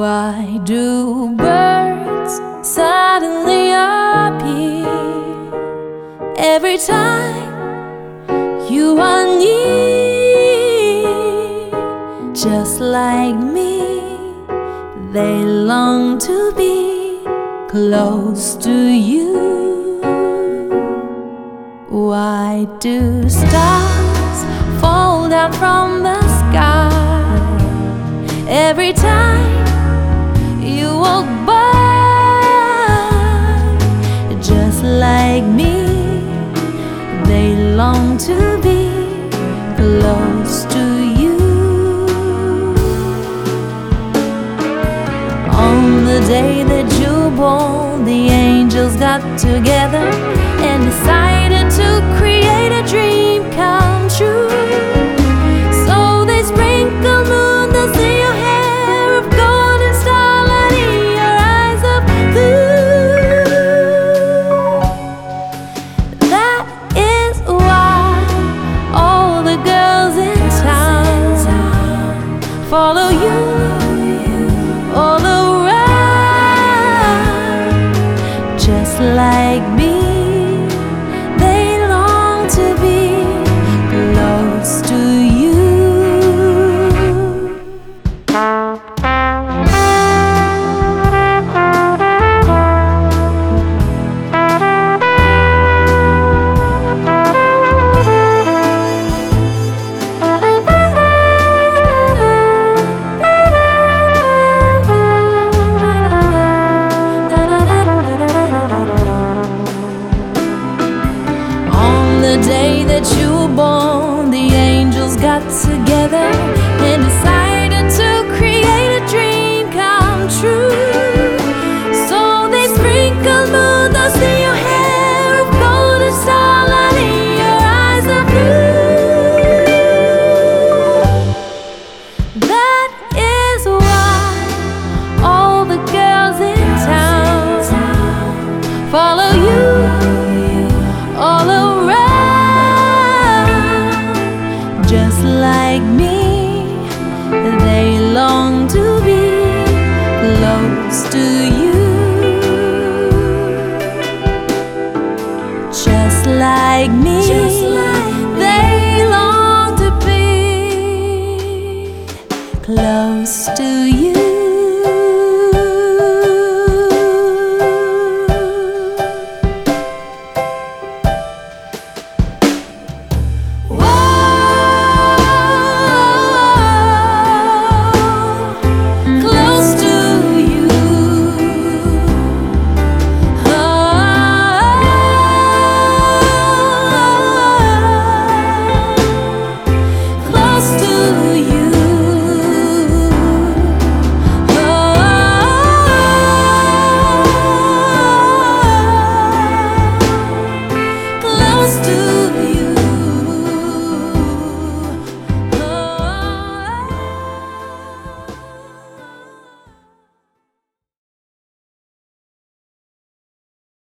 Why do birds suddenly appear every time you are near? Just like me, they long to be close to you. Why do stars fall down from the sky every time you walk by? Just like me, they long to be close to you. On the day that you were born, the angels got together and decided to create a dream come true. So they sprinkled moon dust in your hair of golden starlight, in your eyes of blue. That is why all the girls in town follow you all around. Just like me, they long to be close to you. The day that you were born, the angels got together and decided to create a dream come true. So they sprinkled moon dust in your hair of golden starlight, in your eyes of blue. That is why all the girls in town follow you all around. Just like me, they long to be close to you. Just like me, they long to be close to you.